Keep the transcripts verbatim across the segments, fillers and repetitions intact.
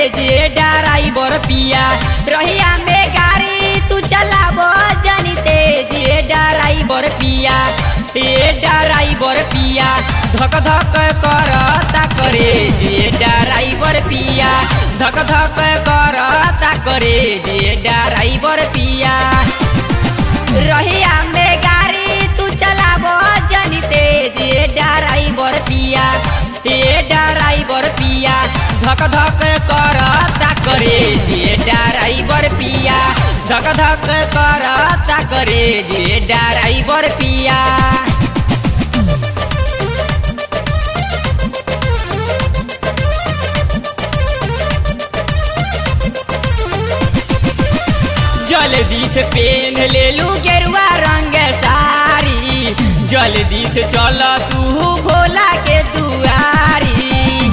जे ड्राइवर पिया रहिया में गाड़ी तू चलाबो जनी तेज ये ड्राइवर पिया ए ड्राइवर पिया धक धक करता करे जे ड्राइवर पिया धक धक करता करे जे ड्राइवर पिया रहिया में गाड़ी तू चलाबो जनी तेज ये ड्राइवर पिया ए ड्राइवर पिया धक धक करता करे जे ड्राइवर पिया धक धक करता करे जे ड्राइवर पिया जल्दी से पेन ले लू गेरुआ रंग साड़ी जल्दी से चल तू भोला के दुआरी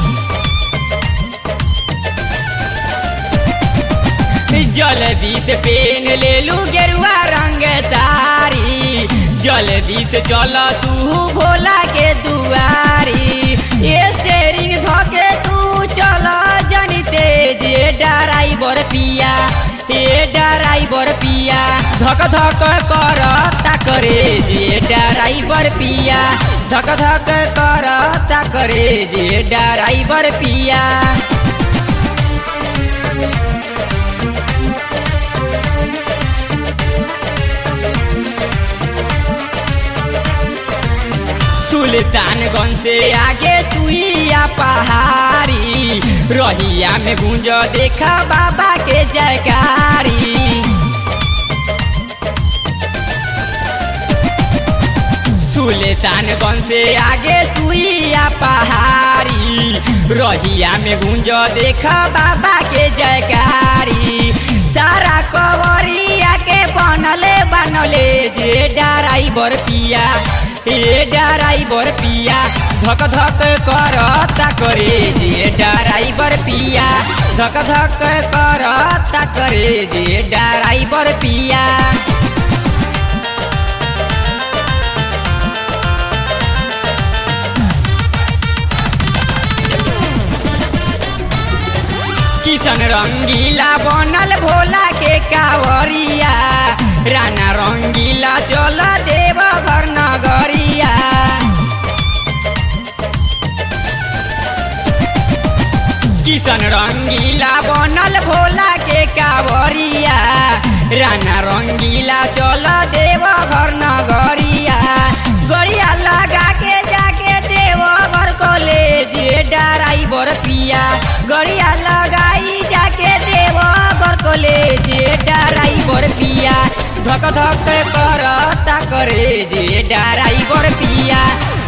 जल्दी से पेन ले लू गेरुआ रंग साड़ी जल्दी से चल तू भोला के दुआरी ये स्टेरिंग धके तू चल जनी तेज ये ड्राइवर पिया ए ड्राइवर पिया धक धक करता करे जे ड्राइवर पिया धक धक करता करे जे ड्राइवर पिया सुल्तानगंज से आगे सुइया पहाड़ी रहिया में गूंज देखा बाबा के जयकारी सुल्तानगंज से आगे सुइया पहाड़ी रहिया में गूंज देखा बाबा के जयकारी सारा कवरिया के बनले बनले जे ड्राइवर पिया ए ड्राइवर पिया धक धक करता करे जे ड्राइवर पिया धक धक करता करे जे ड्राइवर पिया किशन रंगीला बनल भोला के कावरिया राना रंगीला चल देव घर नगरिया किशन रंगीला बनल भोला के कावरिया राना रंगीला चल देव घर नगरिया गरिया लगा के जाके देव घर कॉलेज ड्राइवर पिया गरिया लगाई जाके देव घर कॉलेज ड्राइवर पिया धक धक करता करे जे ड्राइवर पिया